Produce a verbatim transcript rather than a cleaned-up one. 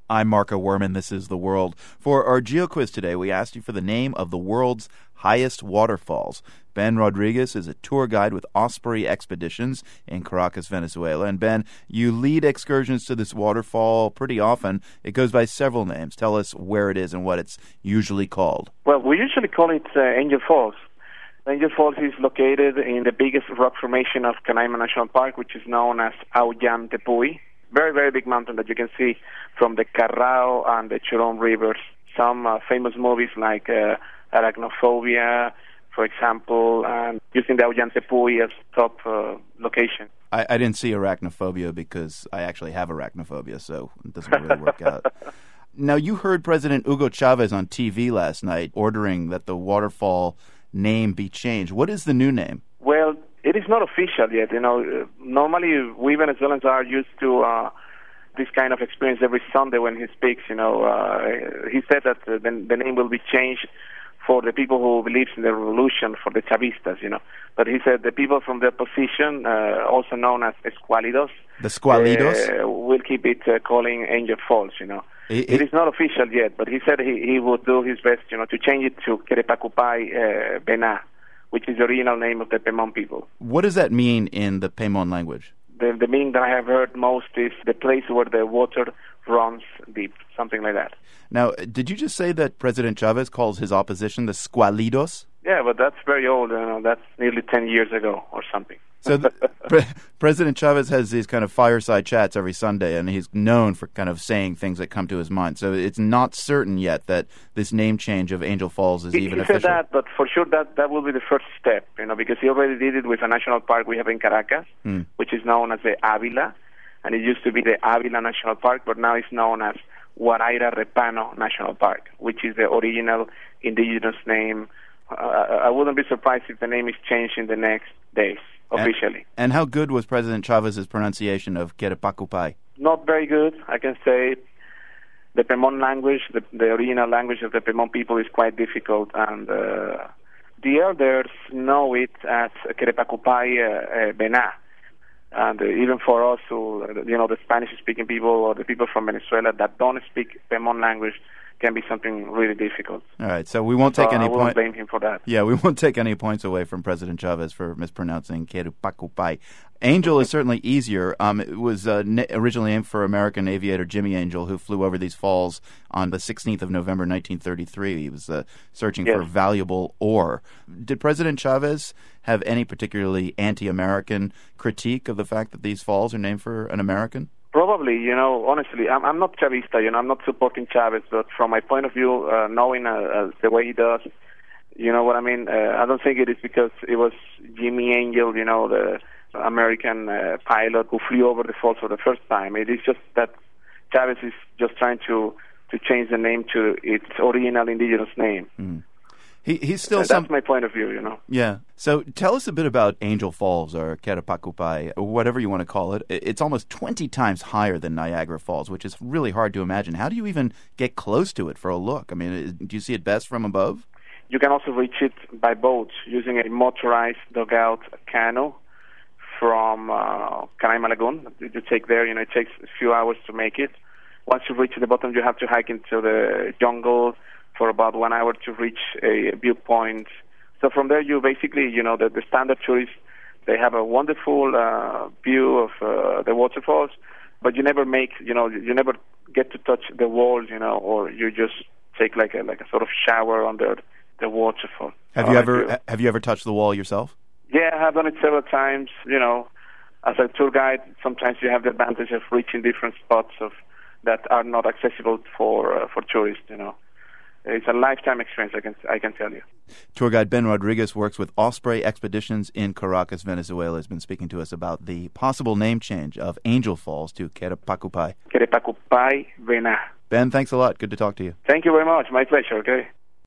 I'm Marco Werman. This is The World. For our GeoQuiz today, we asked you for the name of the world's highest waterfalls. Ben Rodriguez is a tour guide with Osprey Expeditions in Caracas, Venezuela. And Ben, you lead excursions to this waterfall pretty often. It goes by several names. Tell us where it is and what it's usually called. Well, we usually call it uh, Angel Falls. Angel Falls is located in the biggest rock formation of Canaima National Park, which is known as Auyam Tepuy. Very, very big mountain that you can see from the Carrao and the Chorón rivers. Some uh, famous movies like uh, Arachnophobia, for example, and using the Auyam Tepuy as top uh, location. I, I didn't see Arachnophobia because I actually have arachnophobia, so it doesn't really work out. Now, you heard President Hugo Chavez on T V last night ordering that the waterfall name be changed. What is the new name? Well, it is not official yet. You know, normally we Venezuelans are used to uh, this kind of experience every Sunday when he speaks. You know, uh, he said that uh, the, the name will be changed for the people who believe in the revolution, for the Chavistas. You know, but he said the people from the opposition, uh, also known as Escuálidos, the Escuálidos, uh, will keep it uh, calling Angel Falls. You know. It, it, it is not official yet, but he said he, he would do his best, you know, to change it to Querepacupay uh, Vená, which is the original name of the Pemon people. What does that mean in the Pemon language? The, the meaning that I have heard most is the place where the water runs deep, something like that. Now, did you just say that President Chavez calls his opposition the Escuálidos? Yeah, but that's very old. You know, that's nearly ten years ago or something. So the, Pre- President Chavez has these kind of fireside chats every Sunday, and he's known for kind of saying things that come to his mind. So it's not certain yet that this name change of Angel Falls is he, even he official. He said that, but for sure that, that will be the first step, you know, because he already did it with a national park we have in Caracas, hmm. which is known as the Ávila, and it used to be the Ávila National Park, but now it's known as Guaraíra Repano National Park, which is the original indigenous name. Uh, I wouldn't be surprised if the name is changed in the next days. Officially. And, and how good was President Chavez's pronunciation of Querepacupay? Not very good. I can say the Pemon language, the, the original language of the Pemon people, is quite difficult, and uh, the elders know it as Querepacupay uh, uh, Vená. And uh, even for us, who, you know, the Spanish-speaking people or the people from Venezuela that don't speak Pemon language, can be something really difficult. All right, so we won't take so any I won't point. blame him for that. Yeah, we won't take any points away from President Chavez for mispronouncing Querepacupay. Angel is certainly easier. Um, it was uh, na- originally named for American aviator Jimmy Angel, who flew over these falls on the sixteenth of November, nineteen thirty-three. He was uh, searching yes. for valuable ore. Did President Chavez have any particularly anti-American critique of the fact that these falls are named for an American? Probably, you know, honestly, I'm, I'm not Chavista, you know, I'm not supporting Chavez, but from my point of view, uh, knowing uh, uh, the way he does, you know what I mean, uh, I don't think it is because it was Jimmy Angel, you know, the American uh, pilot who flew over the falls for the first time. It is just that Chavez is just trying to, to change the name to its original indigenous name. Mm. He, he's still uh, some... That's my point of view, you know. Yeah. So tell us a bit about Angel Falls, or Querepacupay, or whatever you want to call it. It's almost twenty times higher than Niagara Falls, which is really hard to imagine. How do you even get close to it for a look? I mean, do you see it best from above? You can also reach it by boat using a motorized dugout canoe from uh, Canaima Lagoon. You take there, you know, it takes a few hours to make it. Once you reach the bottom, you have to hike into the jungle for about one hour to reach a viewpoint. So from there, you basically, you know, the, the standard tourists, they have a wonderful uh, view of uh, the waterfalls, but you never make, you know, you never get to touch the walls, you know, or you just take like a like a sort of shower under the waterfall. Have you ever have you ever touched the wall yourself? Yeah, I have done it several times. You know, as a tour guide, sometimes you have the advantage of reaching different spots of that are not accessible for uh, for tourists, you know. It's a lifetime experience, I can I can tell you. Tour guide Ben Rodriguez works with Osprey Expeditions in Caracas, Venezuela. Has been speaking to us about the possible name change of Angel Falls to Querepacupay. Querepacupay Vená. Ben, thanks a lot. Good to talk to you. Thank you very much. My pleasure, okay?